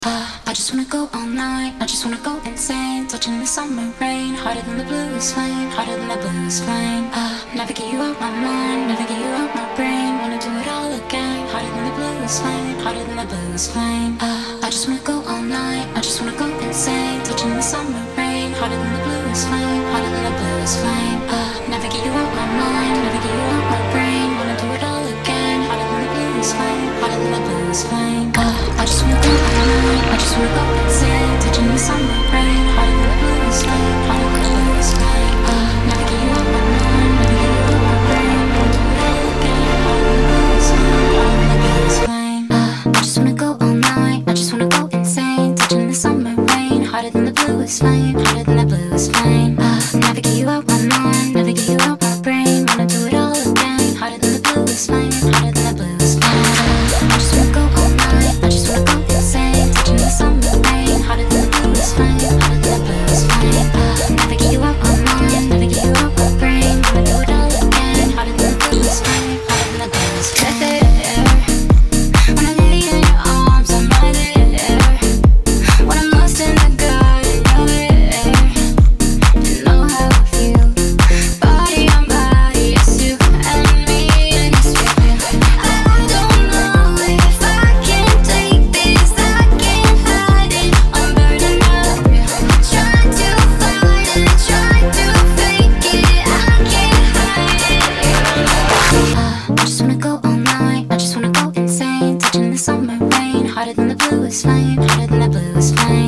I just wanna go all night, I just wanna go insane. Touching the summer rain, harder than the blues flame, harder than the blues flame. Never get you out my mind, never get you out my brain. Wanna do it all again, harder than the blues flame, harder than the blues flame. I just wanna go all night, I just wanna go insane. Touching the summer rain, harder than the blues flame, harder than the blues flame. Never get you out my mind, never get you out my brain. Wanna do it all again, harder than the blues flame, harder than the blues flame. I just wanna go all night, I just wanna go insane. Touching the summer rain, harder than the blues flame, harder than the blues flame. Never get you out my mind, never get you out my brain. Wanna do it all again, harder than the blues flame, harder than the blues flame. I just wanna go all night, I just wanna go insane. Touching the summer rain, harder than the blues flame, harder than the blues flame. Never get you out my mind, never get you out my brain. Wanna do it all again, harder than the blues flame, harder than the blues flame. I just wanna go all night, I just wanna go insane. Touching the summer rain, harder than the blues flame, harder than the blues flame. Never get you out my mind, never get you out my brain. Wanna do it all again, harder than the blues flame, harder than the blues flame. When I lay in your arms, I'm right there. When I'm lost in the garden, you're there. You know how I feel, body on body, it's you and me and it's real. I don't know if I can take this, I can't hide it, I'm burning up. Try to fight it, try to fake it, I can't hide it. I just wanna go all night, I just wanna go insane. Touching the summer rain, harder than the blues flame, harder than the blues flame.